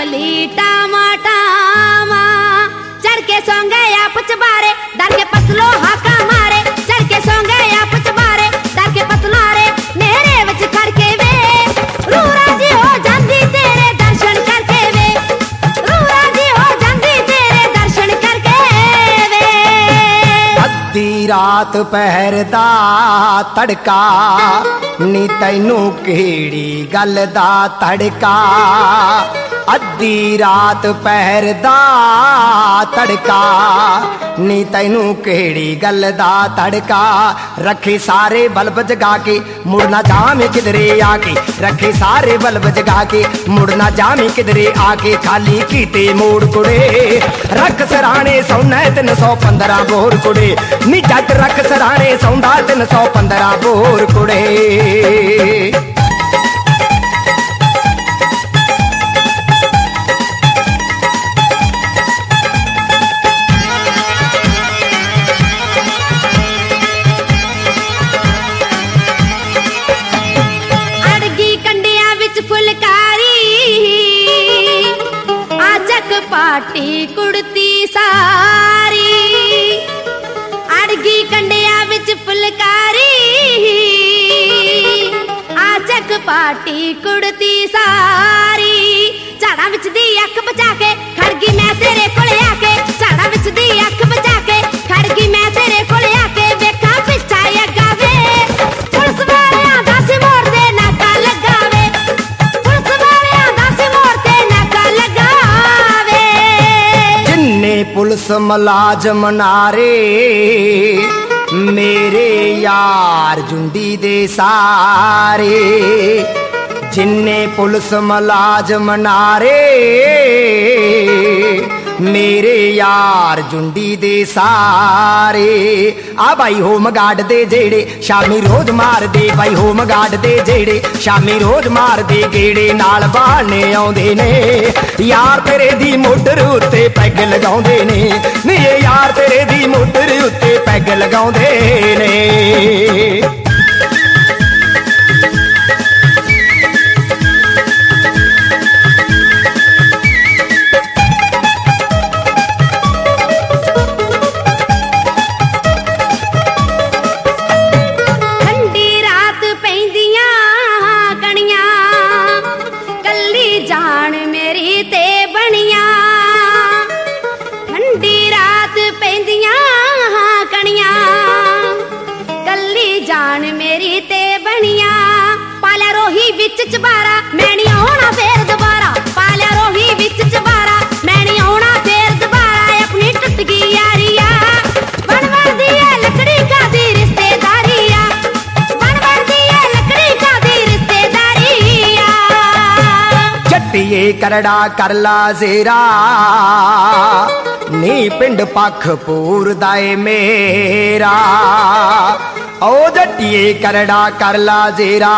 बोली टामा टामा, चढ़ के सो गए आप चबारे, डर के पतलो हाका मारे, चढ़ के सो गए आप चबारे, डर के पतलो रे मेरे विच खड़के वे, रूरा जी हो जांदी तेरे दर्शन करके वे, रूरा जी हो जांदी तेरे दर्शन करके वे। अद्धी रात पहर दा तड़का, नी तैनू केड़ी गल दा तड़का, अद्धी रात पहर दा तड़का, नी तैनू केड़ी गल दा तड़का, रखे सारे बल्ब जगा के मुड़ना जामे किधरे आके, रखे सारे बल्ब जगा के मुड़ना जामे किधरे आके, खाली कीते मोड़ कुड़े रख सराणे सौना 315 बोर कुड़े, नी जट रख सराणे सौंदा 315 बोर कुड़े। पाटी कुड़ती सारी, अड़गी कंडिया विच फुलकारी, आचक पाटी कुड़ती सारी, झाड़ा विच दी अख बचा के खड़गी मैं तेरे कोले आके, झाड़ा विच दी अख बचा के खड़गी मैं तेरे कोले आके, वेखा पिछा अग्गा वे पुलिस वालियां दा सिमोड़ ते नाका लगा वे, पुलिस वालियां दा सिमोड़ ते नाका लगा। पुलिस मुलाजम नारे मेरे यार जुंडी दे सारे, जिन्ने पुलिस मुलाजम नारे मेरे यार जुंडी दे सारे, आ भाई होम गार्ड दे जेड़े शामी रोज मार दे, भाई होम गार्ड दे जेड़े शामी रोज मार दे गेड़े, नाल बहाने आउंदे ने यार तेरे दी मोटर उत्ते पैग लगाउंदे ने, नी यार तेरे दी मोटर उत्ते पैग लगाउंदे ने। विच चबारा मैं नहीं आना फिर दोबारा, पालिया रोही विच चबारा मैं नहीं आना फिर दोबारा, अपनी टुट गई यारिया बन बन दी है लकड़ी का दी रिश्तेदारिया, बन बन दी है लकड़ी का दी रिश्तेदारिया। जट्टिए करड़ा करला जेरा, नी पिंड पखपूर दाए मेरा, ओ जट्टिए करड़ा करला जेरा,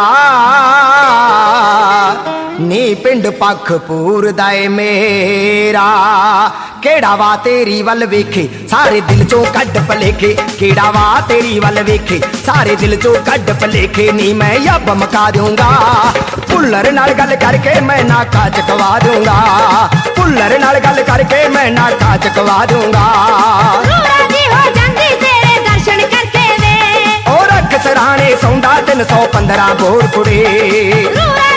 नी पिंड पखपूर दाए मेरा, केड़ा वा तेरी वल वेखे सारे दिल चों कड्ड भलेखे, केड़ा वा तेरी वल वेखे सारे दिल चों कड्ड भलेखे, नी मैं यब मका दूंगा पुल्लर नाल गल करके मैं नाका चकवा दूंगा, पुल्लर नाल गल करके मैं नाका चकवा दूंगा। हो जांदी तेरे दर्शन करके वे, और रख सराणे सौंदा 315 बोर कुड़े।